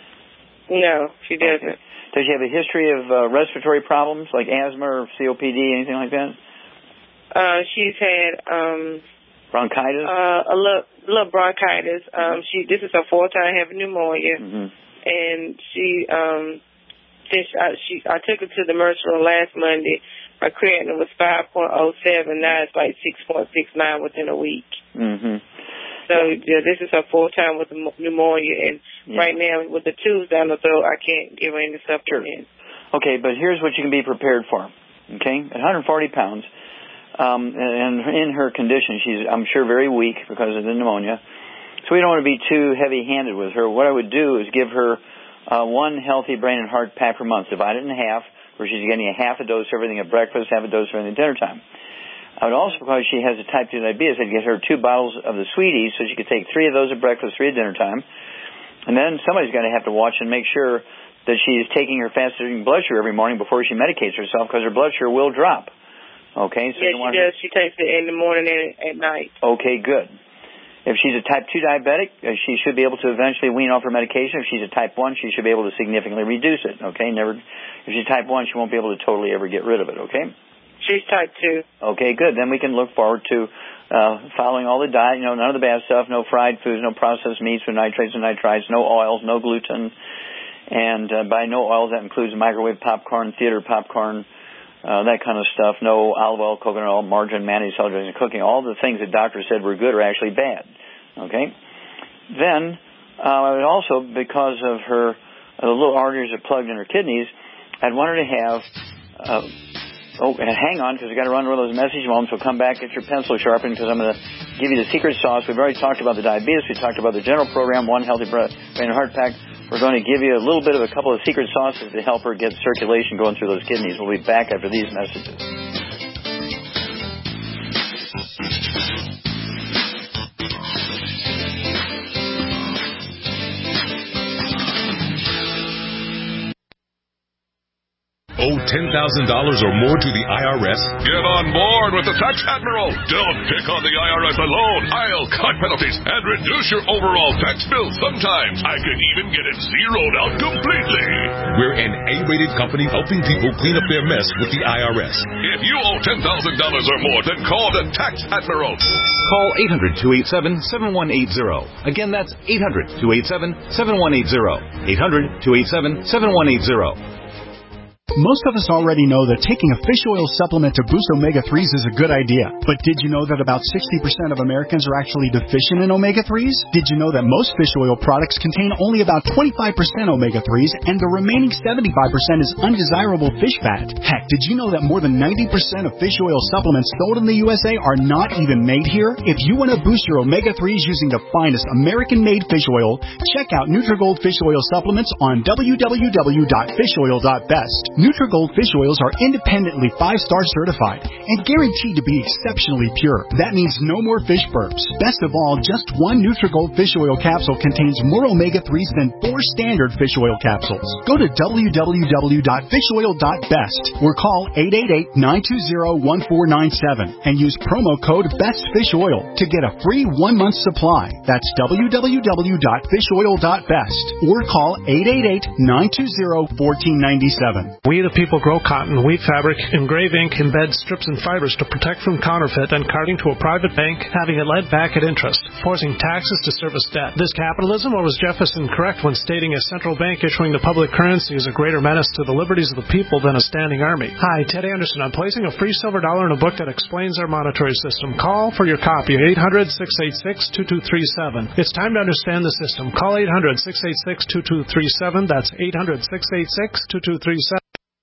No, she doesn't. Okay. Does she have a history of uh, respiratory problems, like asthma or C O P D, anything like that? Uh, she's had um, bronchitis. Uh, a little, little bronchitis. Um, she this is her fourth time having pneumonia, mm-hmm. and she um, since I, she I took her to the Mercer last Monday. Her creatinine was five point oh seven. Now it's like six point six nine within a week. Mm-hmm. So yeah, this is her fourth time with the pneumonia, and yeah. right now with the tubes down the throat, I can't give her any supplements. Okay, but here's what you can be prepared for. Okay, at one hundred forty pounds. Um, and in her condition, she's, I'm sure, very weak because of the pneumonia. So we don't want to be too heavy-handed with her. What I would do is give her uh, one healthy brain and heart pack per month, divide it in half, where she's getting a half a dose of everything at breakfast, half a dose of everything at dinner time. I would also, because she has a type two diabetes, I'd get her two bottles of the Sweeties so she could take three of those at breakfast, three at dinner time. And then somebody's going to have to watch and make sure that she's taking her fasting blood sugar every morning before she medicates herself, because her blood sugar will drop. Okay, so yeah, you she want does. her... She takes it in the morning and at night. Okay, good. If she's a type two diabetic, uh, she should be able to eventually wean off her medication. If she's a type one, she should be able to significantly reduce it. Okay, never. If she's type one, she won't be able to totally ever get rid of it. Okay. She's type two. Okay, good. Then we can look forward to uh, following all the diet. You know, none of the bad stuff. No fried foods. No processed meats with nitrates and nitrites. No oils. No gluten. And uh, by no oils, that includes microwave popcorn, theater popcorn. Uh, that kind of stuff. No olive oil, coconut oil, margarine, mayonnaise, celery, and cooking. All the things that doctors said were good are actually bad. Okay? Then, uh, I would also, because of her uh, the little arteries that plugged in her kidneys, I'd want her to have, uh, oh, and hang on, because I've got to run one of those message moments. We'll come back, get your pencil sharpened, because I'm going to give you the secret sauce. We've already talked about the diabetes. We talked about the general program, one healthy brain and heart pack. We're going to give you a little bit of a couple of secret sauces to help her get circulation going through those kidneys. We'll be back after these messages. Owe ten thousand dollars or more to the I R S? Get on board with the Tax Admiral. Don't pick on the I R S alone. I'll cut penalties and reduce your overall tax bill. Sometimes I can even get it zeroed out completely. We're an A-rated company helping people clean up their mess with the I R S. If you owe ten thousand dollars or more, then call the Tax Admiral. Call eight hundred, two eight seven, seven one eight zero. Again, that's eight hundred, two eight seven, seven one eight zero. eight hundred, two eight seven, seven one eight zero. Most of us already know that taking a fish oil supplement to boost omega threes is a good idea. But did you know that about sixty percent of Americans are actually deficient in omega threes? Did you know that most fish oil products contain only about twenty-five percent omega threes and the remaining seventy-five percent is undesirable fish fat? Heck, did you know that more than ninety percent of fish oil supplements sold in the U S A are not even made here? If you want to boost your omega threes using the finest American-made fish oil, check out Nutrigold Fish Oil Supplements on w w w dot fish oil dot best. Nutrigold fish oils are independently five-star certified and guaranteed to be exceptionally pure. That means no more fish burps. Best of all, just one Nutrigold fish oil capsule contains more omega threes than four standard fish oil capsules. Go to w w w dot fish oil dot best or call eight eight eight, nine two zero, one four nine seven and use promo code BESTFISHOIL to get a free one-month supply. That's w w w dot fish oil dot best or call eight eight eight, nine two zero, one four nine seven. We the people grow cotton, weave fabric, engrave ink, embed strips and fibers to protect from counterfeit and carting to a private bank, having it led back at interest, forcing taxes to service debt. This capitalism, or was Jefferson correct when stating a central bank issuing the public currency is a greater menace to the liberties of the people than a standing army? Hi, Ted Anderson. I'm placing a free silver dollar in a book that explains our monetary system. Call for your copy at eight hundred, six eight six, two two three seven. It's time to understand the system. Call eight hundred, six eight six, two two three seven. That's eight hundred, six eight six, two two three seven.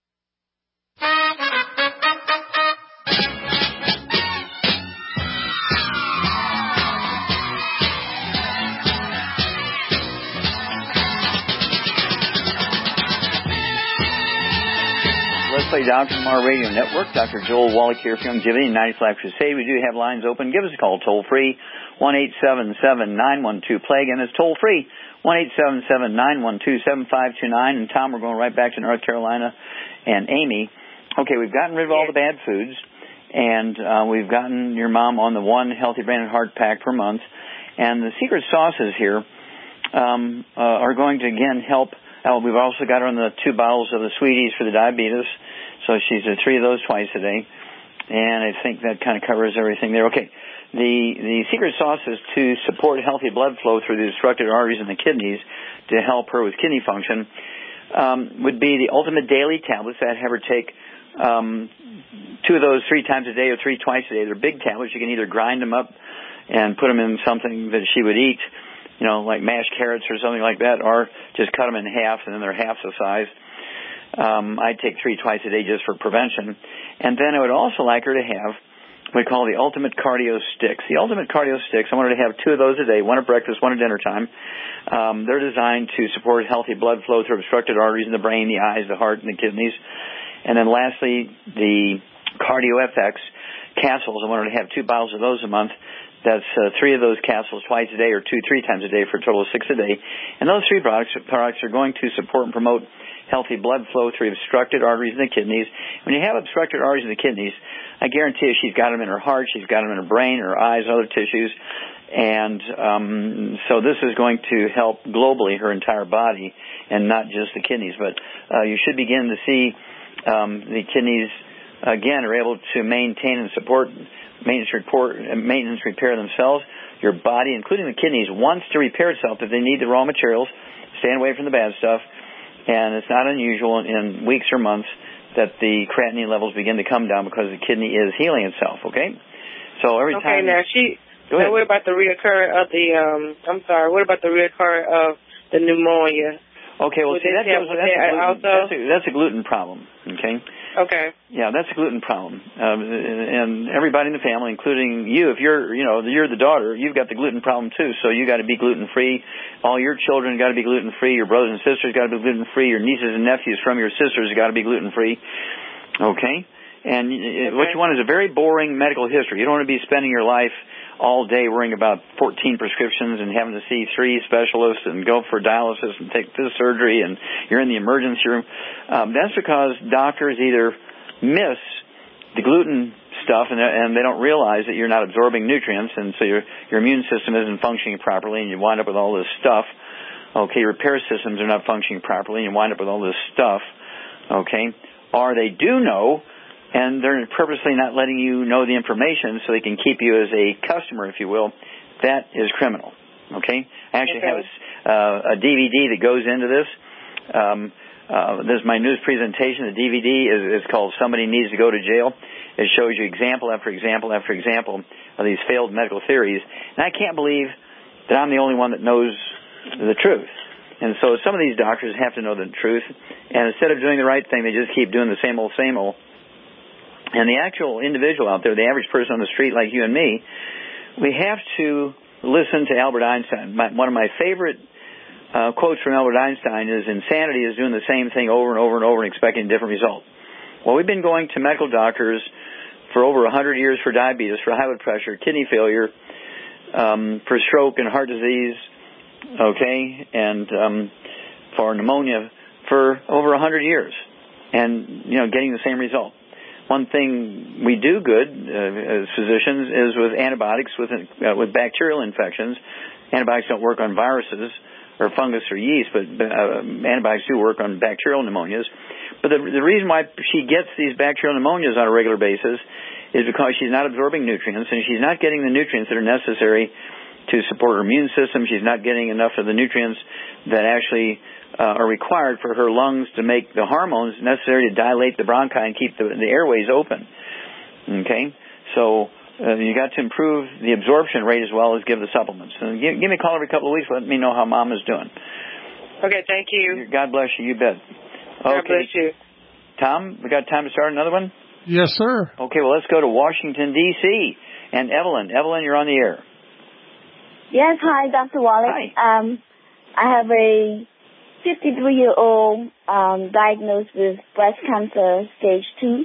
Let's Play Doctor from our radio network. Doctor Joel Wallach here for Longevity and ninety Flat Crusade. We do have lines open. Give us a call toll free, one eight seven seven, nine one two, plague, and it's toll free, one eight seven seven, nine one two, seven five two nine. And, Tom, we're going right back to North Carolina. And Amy, okay, we've gotten rid of all the bad foods, and uh, we've gotten your mom on the one Healthy Brain and Heart pack per month. And the secret sauces here um, uh, are going to, again, help. Uh, we've also got her on the two bottles of the Sweeties for the diabetes, so she's at three of those twice a day. And I think that kind of covers everything there. Okay, the the secret sauce is to support healthy blood flow through the obstructed arteries in the kidneys to help her with kidney function. Um, would be the Ultimate Daily tablets that have her take um, two of those three times a day or three twice a day. They're big tablets. You can either grind them up and put them in something that she would eat, you know, like mashed carrots or something like that, or just cut them in half and then they're half the size. Um, I'd take three twice a day just for prevention. And then I would also like her to have what we call the Ultimate Cardio Sticks. The Ultimate Cardio Sticks, I want her to have two of those a day, one at breakfast, one at dinner time. Um, they're designed to support healthy blood flow through obstructed arteries in the brain, the eyes, the heart, and the kidneys. And then lastly, the Cardio F X capsules. I want her to have two bottles of those a month. That's uh, three of those capsules twice a day or two, three times a day for a total of six a day. And those three products, products are going to support and promote healthy blood flow through obstructed arteries in the kidneys. When you have obstructed arteries in the kidneys, I guarantee you she's got them in her heart, she's got them in her brain, her eyes, other tissues. And um, so this is going to help globally her entire body and not just the kidneys. But uh, you should begin to see um, the kidneys, again, are able to maintain and support maintenance, report, maintenance repair themselves. Your body, including the kidneys, wants to repair itself if they need the raw materials. Staying away from the bad stuff. And it's not unusual in weeks or months that the creatinine levels begin to come down because the kidney is healing itself, okay? So every okay, time... Okay, now she... Go ahead. So what about the reoccurrence of the... Um, I'm sorry, what about the reoccurrence of the pneumonia? Okay, well, Would see, that goes, that's, a gluten, also? that's, a, that's a gluten problem, okay? Okay. Yeah, that's a gluten problem. Um, and everybody in the family, including you, if you're, you know, you're the daughter, you've got the gluten problem too, so you got to be gluten-free. All your children got to be gluten-free. Your brothers and sisters got to be gluten-free. Your nieces and nephews from your sisters got to be gluten-free. Okay? And okay. What you want is a very boring medical history. You don't want to be spending your life all day worrying about fourteen prescriptions and having to see three specialists and go for dialysis and take this surgery and you're in the emergency room. Um, that's because doctors either miss the gluten stuff and, and they don't realize that you're not absorbing nutrients, and so your your immune system isn't functioning properly and you wind up with all this stuff. Okay, your repair systems are not functioning properly and you wind up with all this stuff. Okay, or they do know, and they're purposely not letting you know the information so they can keep you as a customer, if you will. That is criminal, okay? I actually okay. have a, uh, a D V D that goes into this. Um, uh, this is my news presentation. The D V D is, is called Somebody Needs to Go to Jail. It shows you example after example after example of these failed medical theories. And I can't believe that I'm the only one that knows the truth. And so some of these doctors have to know the truth. And instead of doing the right thing, they just keep doing the same old, same old. And the actual individual out there, the average person on the street like you and me, we have to listen to Albert Einstein. My, one of my favorite uh, quotes from Albert Einstein is, insanity is doing the same thing over and over and over and expecting a different result. Well, we've been going to medical doctors for over one hundred years for diabetes, for high blood pressure, kidney failure, um, for stroke and heart disease, okay, and um, for pneumonia for over one hundred years, and, you know, getting the same result. One thing we do good uh, as physicians is with antibiotics, with uh, with bacterial infections. Antibiotics don't work on viruses or fungus or yeast, but uh, antibiotics do work on bacterial pneumonias. But the, the reason why she gets these bacterial pneumonias on a regular basis is because she's not absorbing nutrients, and she's not getting the nutrients that are necessary to support her immune system. She's not getting enough of the nutrients that actually Uh, are required for her lungs to make the hormones necessary to dilate the bronchi and keep the, the airways open. Okay? So uh, you got to improve the absorption rate as well as give the supplements. And give, give me a call every couple of weeks. Let me know how Mom is doing. Okay, thank you. God bless you. You bet. Okay. God bless you. Tom, we got time to start another one? Yes, sir. Okay, well, let's go to Washington, D C And Evelyn. Evelyn, you're on the air. Yes, hi, Doctor Wallach. Hi. Um, I have a fifty-three-year-old um, diagnosed with breast cancer stage two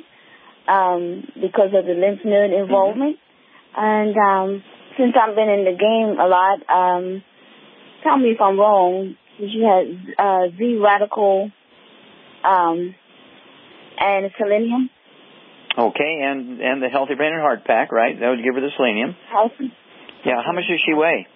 um, because of the lymph node involvement. Mm-hmm. And um, since I've been in the game a lot, um, tell me if I'm wrong. She had uh, Z radical um, and selenium. Okay, and and the Healthy Brain and Heart Pack, right? That would give her the selenium. Healthy. Yeah, how much does she weigh?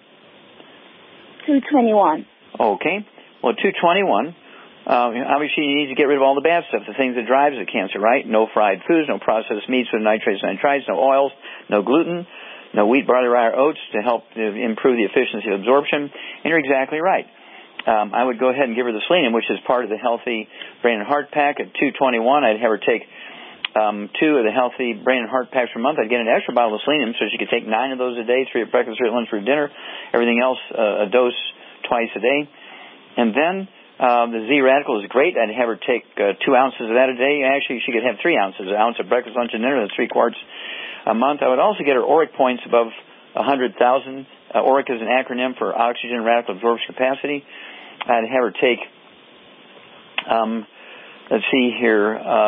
two twenty-one. Okay, well, two twenty-one. Uh, obviously, you need to get rid of all the bad stuff, the things that drives the cancer, right? No fried foods, no processed meats with nitrates and nitrites, no oils, no gluten, no wheat, barley, rye, or oats to help to improve the efficiency of absorption. And you're exactly right. Um, I would go ahead and give her the selenium, which is part of the Healthy Brain and Heart Pack at two twenty-one. I'd have her take um, two of the Healthy Brain and Heart Packs per month. I'd get an extra bottle of selenium so she could take nine of those a day, three at breakfast, three at lunch, three at dinner. Everything else, uh, a dose twice a day. And then uh, the Z Radical is great. I'd have her take uh, two ounces of that a day. Actually, she could have three ounces, an ounce at breakfast, lunch, and dinner. That's three quarts a month. I would also get her ORAC points above one hundred thousand. Uh, ORAC is an acronym for Oxygen Radical Absorption Capacity. I'd have her take, um, let's see here, uh,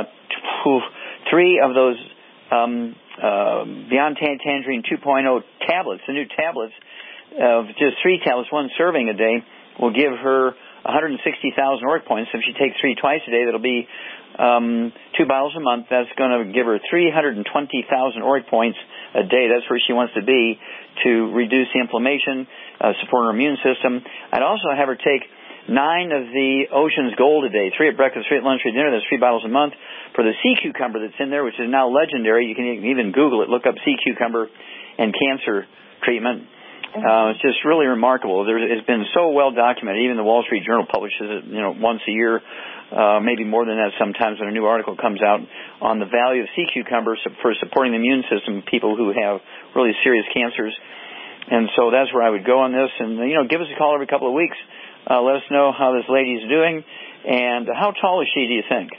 three of those um, uh, Beyond Tangerine two point oh tablets, the new tablets, of just three tablets, one serving a day, will give her one hundred sixty thousand ORAC points. If she takes three twice a day, that'll be um, two bottles a month. That's going to give her three hundred twenty thousand ORAC points a day. That's where she wants to be to reduce the inflammation, uh, support her immune system. I'd also have her take nine of the Ocean's Gold a day, three at breakfast, three at lunch, three at dinner. That's three bottles a month. For the sea cucumber that's in there, which is now legendary, you can even Google it, look up sea cucumber and cancer treatment. Uh, it's just really remarkable. There's, it's been so well documented. Even the Wall Street Journal publishes it, you know, once a year, uh, maybe more than that sometimes when a new article comes out on the value of sea cucumber for supporting the immune system, people who have really serious cancers. And so that's where I would go on this. And, you know, give us a call every couple of weeks. Uh, let us know how this lady's doing. And how tall is she, do you think?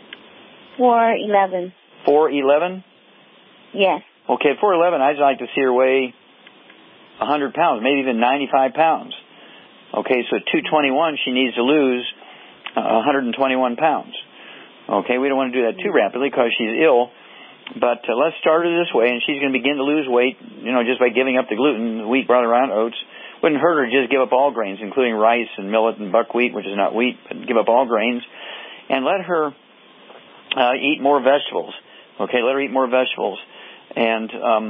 four eleven. four eleven? Yes. Okay, four eleven, I'd like to see her weigh one hundred pounds, maybe even ninety-five pounds. Okay, so at two twenty-one, she needs to lose uh, one hundred twenty-one pounds. Okay, we don't want to do that too rapidly because she's ill, but uh, let's start her this way, and she's going to begin to lose weight, you know, just by giving up the gluten, wheat, barley, rye, oats. Wouldn't hurt her to just give up all grains, including rice and millet and buckwheat, which is not wheat, but give up all grains, and let her uh, eat more vegetables. Okay, let her eat more vegetables, and um,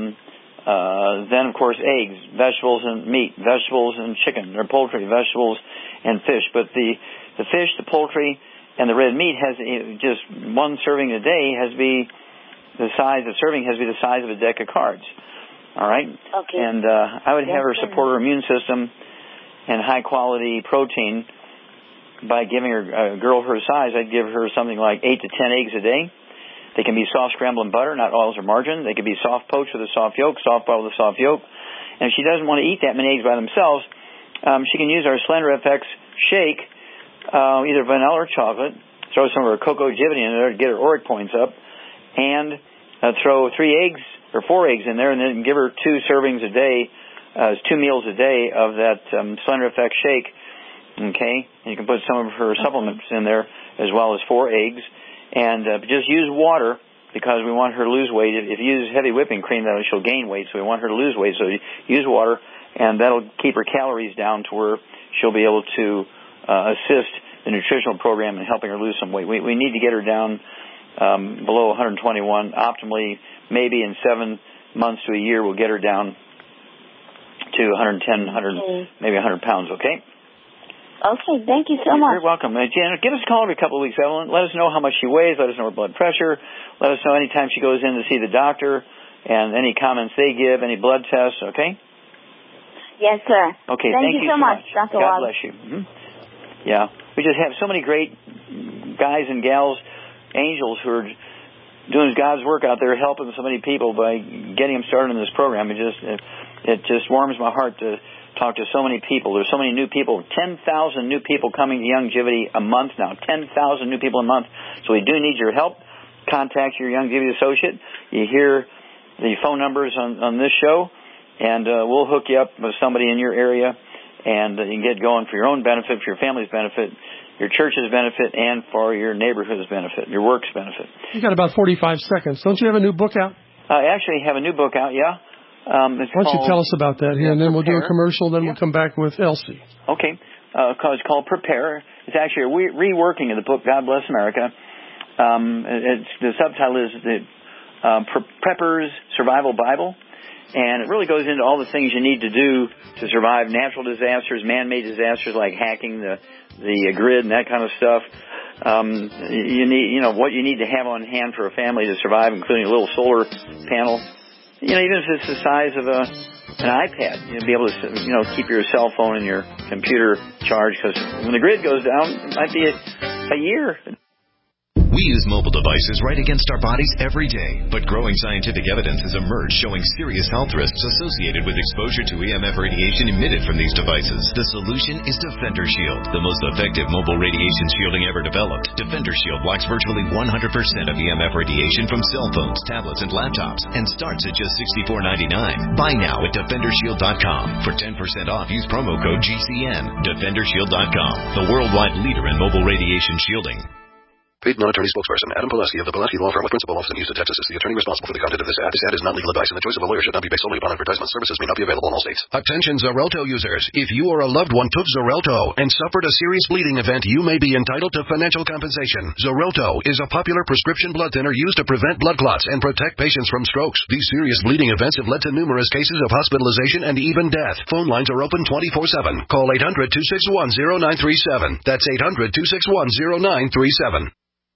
Uh, then, of course, eggs, vegetables and meat, vegetables and chicken, or poultry, vegetables and fish. But the, the fish, the poultry, and the red meat has just one serving a day has to be the size, the serving has to be the size of a deck of cards. All right? Okay. And uh, I would have her support her immune system and high-quality protein by giving her, a girl her size, I'd give her something like eight to ten eggs a day. They can be soft scrambled in butter, not oils or margarine. They can be soft poached with a soft yolk, soft boiled with a soft yolk. And if she doesn't want to eat that many eggs by themselves, um, she can use our Slender F X shake, uh, either vanilla or chocolate, throw some of her cocoa givity in there to get her ORAC points up, and uh, throw three eggs or four eggs in there, and then give her two servings a day, uh, two meals a day of that um, Slender F X shake. Okay? And you can put some of her supplements in there as well as four eggs. And uh, just use water because we want her to lose weight. If, if you use heavy whipping cream, then she'll gain weight, so we want her to lose weight. So use water, and that'll keep her calories down to where she'll be able to uh, assist the nutritional program in helping her lose some weight. We, we need to get her down um, below one hundred twenty-one. Optimally, maybe in seven months to a year, we'll get her down to one hundred ten, one hundred, maybe one hundred pounds, okay? Okay, thank you so much. You're welcome. Uh, Janet, give us a call every couple of weeks, Evelyn. Let us know how much she weighs. Let us know her blood pressure. Let us know anytime she goes in to see the doctor and any comments they give, any blood tests, okay? Yes, sir. Okay, thank, thank you you so much, Doctor God Wallace. bless you. Mm-hmm. Yeah. We just have so many great guys and gals, angels who are doing God's work out there, helping so many people by getting them started in this program. It just, it, it just warms my heart to talk to so many people. There's so many new people. ten thousand new people coming to Youngevity a month now. ten thousand new people a month. So we do need your help. Contact your Youngevity associate. You hear the phone numbers on, on this show, and uh, we'll hook you up with somebody in your area, and uh, you can get going for your own benefit, for your family's benefit, your church's benefit, and for your neighborhood's benefit, your work's benefit. You got about forty-five seconds. Don't you have a new book out? I actually have a new book out, yeah. Um, it's Why don't called, you tell us about that here, yeah, and then we'll do a Prepare. commercial, then yeah. we'll come back with Elsie. Okay. Uh, it's called Prepare. It's actually a re- reworking of the book God Bless America. Um, it's, the subtitle is the uh, Pre- Prepper's Survival Bible, and it really goes into all the things you need to do to survive natural disasters, man-made disasters like hacking the the grid and that kind of stuff. Um, you need, you know, what you need to have on hand for a family to survive, including a little solar panel. You know, even if it's the size of a an iPad, you'll be able to, you know, keep your cell phone and your computer charged, because when the grid goes down, it might be a, a year. We use mobile devices right against our bodies every day, but growing scientific evidence has emerged showing serious health risks associated with exposure to E M F radiation emitted from these devices. The solution is Defender Shield, the most effective mobile radiation shielding ever developed. Defender Shield blocks virtually one hundred percent of E M F radiation from cell phones, tablets, and laptops, and starts at just sixty-four ninety-nine. Buy now at defender shield dot com. For ten percent off, use promo code G C N. defender shield dot com, the worldwide leader in mobile radiation shielding. Paid non-attorney spokesperson Adam Pulaski of the Pulaski Law Firm with principal office in Houston, Texas is the attorney responsible for the content of this ad. This ad is not legal advice, and the choice of a lawyer should not be based solely upon advertisement. Services may not be available in all states. Attention Xarelto users. If you or a loved one took Xarelto and suffered a serious bleeding event, you may be entitled to financial compensation. Xarelto is a popular prescription blood thinner used to prevent blood clots and protect patients from strokes. These serious bleeding events have led to numerous cases of hospitalization and even death. Phone lines are open twenty-four seven. Call eight hundred, two six one, zero nine three seven. That's eight hundred, two six one, zero nine three seven.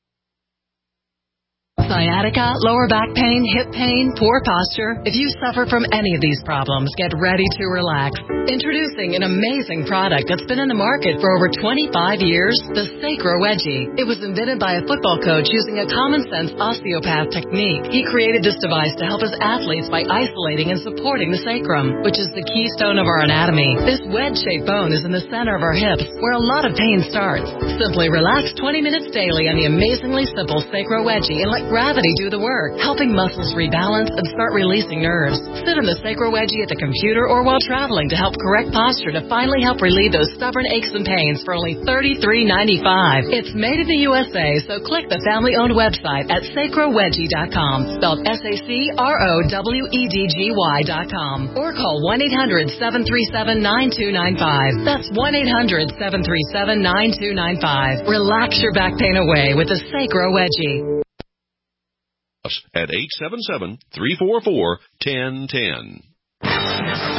Sciatica, lower back pain, hip pain, poor posture. If you suffer from any of these problems, get ready to relax. Introducing an amazing product that's been in the market for over twenty-five years, the Sacro Wedgie. It was invented by a football coach using a common-sense osteopath technique. He created this device to help his athletes by isolating and supporting the sacrum, which is the keystone of our anatomy. This wedge-shaped bone is in the center of our hips, where a lot of pain starts. Simply relax twenty minutes daily on the amazingly simple Sacro Wedgie and let gravity do the work, helping muscles rebalance and start releasing nerves. Sit in the Sacro Wedgie at the computer or while traveling to help correct posture to finally help relieve those stubborn aches and pains for only thirty-three ninety-five. It's made in the U S A, so click the family-owned website at sacro wedgie dot com, spelled S A C R O W E D G Y dot com, or call one eight hundred, seven three seven, nine two nine five. That's one eight hundred, seven three seven, nine two nine five. Relax your back pain away with the Sacro Wedgie. At eight seven seven, three four four, one zero one zero.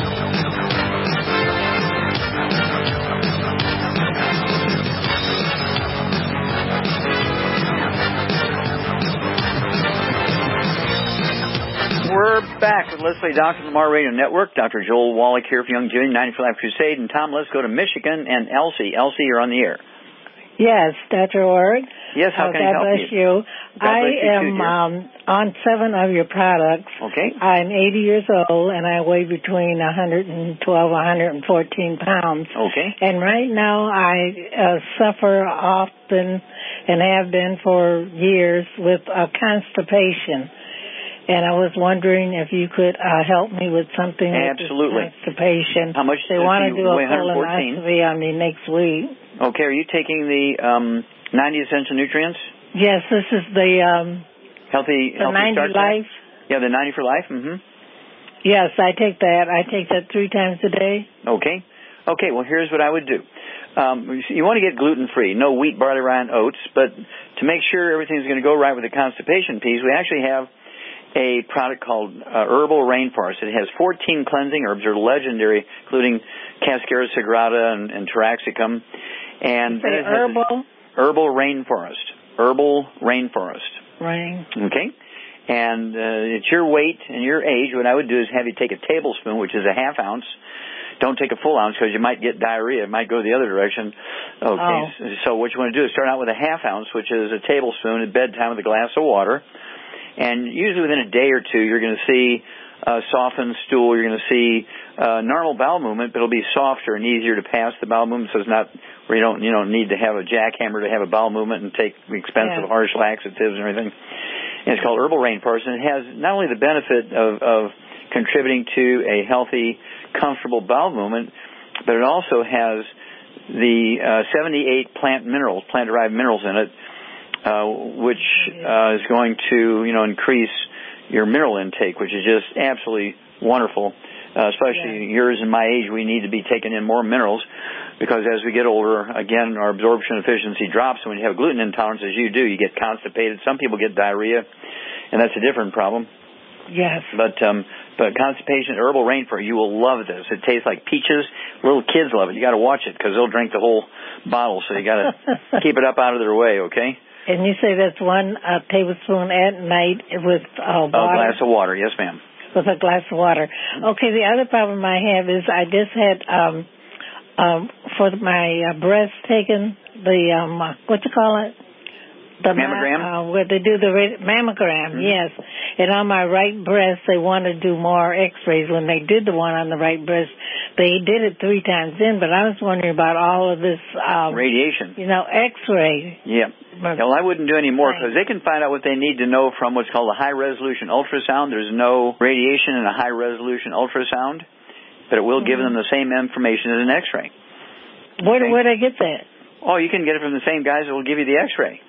We're back with Leslie Doctor Lamar Radio Network. Doctor Joel Wallach here for Young Jimmy, ninety for Life Crusade. And Tom, let's go to Michigan and Elsie. Elsie, you're on the air. Yes, Doctor Ward. Yes, how uh, can God I help bless you? you. God I bless you am too, dear. um, on seven of your products. Okay. I'm eighty years old, and I weigh between one hundred twelve, one hundred fourteen pounds. Okay. And right now I uh, suffer often and have been for years with uh, constipation. And I was wondering if you could uh, help me with something Absolutely. with this constipation. How much They do want to you do a weigh? one hundred fourteen? colonoscopy on me next week. Okay, are you taking the um, ninety essential nutrients? Yes, this is the um, Healthy, the healthy ninety start Life. Pack? Yeah, the ninety for life. Mm-hmm. Yes, I take that. I take that three times a day. Okay. Okay, well, here's what I would do. Um, you want to get gluten-free, no wheat, barley, rye, and oats, but to make sure everything's going to go right with the constipation piece, we actually have a product called uh, Herbal Rainforest. It has fourteen cleansing herbs. They're legendary, including Cascara Sagrada and, and Taraxacum. And Say it has herbal? Herbal Rainforest. Herbal Rainforest. Rain. Okay? And uh, it's your weight and your age. What I would do is have you take a tablespoon, which is a half ounce. Don't take a full ounce because you might get diarrhea. It might go the other direction. Okay, Oh. so what you want to do is start out with a half ounce, which is a tablespoon at bedtime with a glass of water. And usually within a day or two, you're going to see uh, softened stool. You're going to see uh, normal bowel movement, but it'll be softer and easier to pass the bowel movement. So it's not where you don't you don't need to have a jackhammer to have a bowel movement and take expensive, Yeah. harsh laxatives and everything. And it's called Herbal Rainforest, and it has not only the benefit of, of contributing to a healthy, comfortable bowel movement, but it also has the uh, seventy-eight plant minerals, plant-derived minerals in it, uh, which uh, is going to, you know, increase your mineral intake, which is just absolutely wonderful. Uh, especially yeah. yours and my age, we need to be taking in more minerals because as we get older, again, our absorption efficiency drops. And when you have gluten intolerance, as you do, you get constipated. Some people get diarrhea, and that's a different problem. Yes. But um, but constipation, herbal rainford, you will love this. It tastes like peaches. Little kids love it. You got to watch it because they'll drink the whole bottle. So you got to keep it up out of their way, okay? And you say that's one uh, tablespoon at night with uh, water? A glass of water, yes, ma'am. With a glass of water. Okay, the other problem I have is I just had, um, um, for my uh, breast taken, the, um, uh, what you call it? The mammogram? Ma- uh, where they do the ra- mammogram, mm-hmm. yes. And on my right breast, they want to do more x-rays. When they did the one on the right breast, they did it three times in, but I was wondering about all of this... Um, radiation. You know, x-ray. Yeah. Well, I wouldn't do any more because they can find out what they need to know from what's called a high-resolution ultrasound. There's no radiation in a high-resolution ultrasound, but it will mm-hmm. give them the same information as an x-ray. Where, okay? where do I get that? Oh, you can get it from the same guys that will give you the x-ray.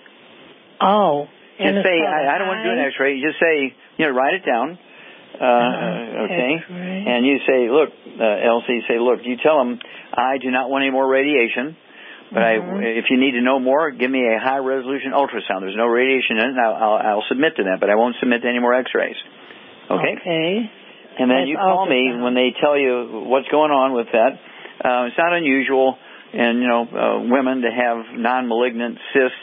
Oh. Just say, I, I don't want to do an x-ray. You just say, you know, write it down. Uh, uh, okay. X-ray. And you say, look, uh, Elsie, say, look, you tell them, I do not want any more radiation. But mm-hmm. I, if you need to know more, give me a high-resolution ultrasound. There's no radiation in it, and I'll, I'll, I'll submit to that, but I won't submit to any more x-rays. Okay? Okay. And then That's you call me when they tell you what's going on with that. Uh, it's not unusual in, you know, uh, women to have non-malignant cysts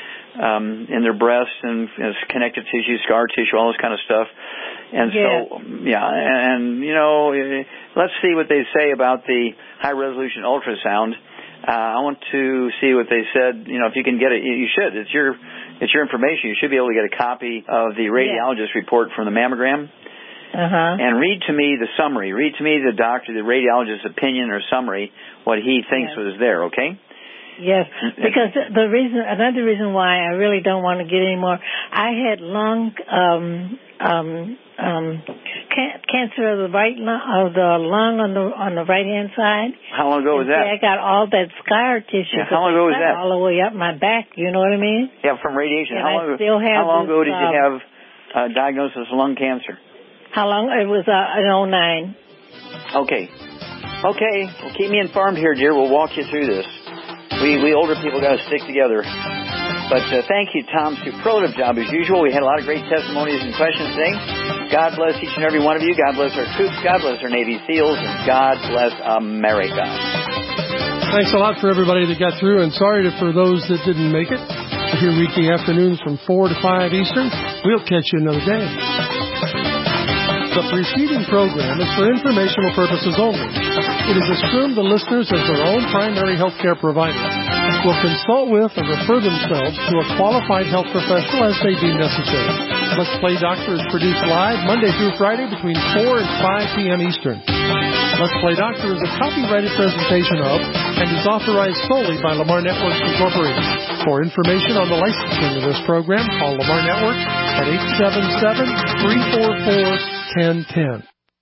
um, in their breasts and you know, connective tissue, scar tissue, all this kind of stuff. And yeah. so, yeah, and, you know, let's see what they say about the high-resolution ultrasound. Uh, I want to see what they said. You know, if you can get it, you should. It's your, it's your information. You should be able to get a copy of the radiologist yeah. report from the mammogram. Uh-huh. And read to me the summary. Read to me the doctor, the radiologist's opinion or summary, what he thinks yes. was there. Okay. Yes, because the reason, another reason why I really don't want to get any more, I had lung, um, um, um, can- cancer of the right lung, of the lung on the on the right hand side. How long ago was that? I got all that scar tissue. Yeah, how long ago was that? All the way up my back. You know what I mean? Yeah, from radiation. And how I long? Still have how long this, ago did you um, have uh, diagnosis of lung cancer? How long? It was uh, in oh nine. Okay. Okay. Well, keep me informed here, dear. We'll walk you through this. We we older people got to stick together. But uh, thank you, Tom. Superlative job as usual. We had a lot of great testimonies and questions today. God bless each and every one of you. God bless our troops. God bless our Navy SEALs. And God bless America. Thanks a lot for everybody that got through. And sorry to, for those that didn't make it. Here weekday afternoons from four to five Eastern. We'll catch you another day. The preceding program is for informational purposes only. It is assumed the listeners, as their own primary health care provider, will consult with and refer themselves to a qualified health professional as they deem necessary. Let's Play Doctor is produced live Monday through Friday between four and five p.m. Eastern. Let's Play Doctor is a copyrighted presentation of and is authorized solely by Lamar Networks Incorporated. For information on the licensing of this program, call Lamar Networks at eight seven seven, three four four, one zero one zero.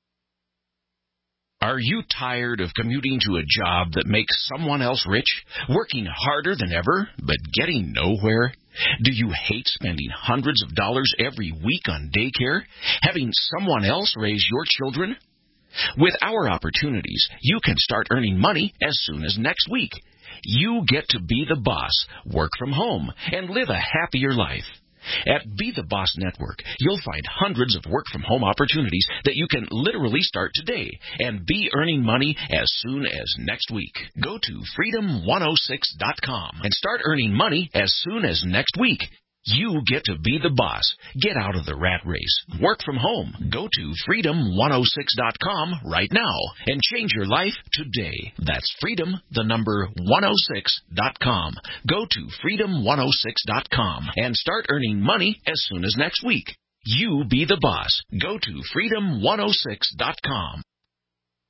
Are you tired of commuting to a job that makes someone else rich, working harder than ever, but getting nowhere? Do you hate spending hundreds of dollars every week on daycare, having someone else raise your children? With our opportunities, you can start earning money as soon as next week. You get to be the boss, work from home, and live a happier life. At Be the Boss Network, you'll find hundreds of work-from-home opportunities that you can literally start today and be earning money as soon as next week. Go to freedom one oh six dot com and start earning money as soon as next week. You get to be the boss. Get out of the rat race. Work from home. Go to freedom one oh six dot com right now and change your life today. That's freedom, the number one oh six dot com. Go to freedom one oh six dot com and start earning money as soon as next week. You be the boss. Go to freedom one oh six dot com.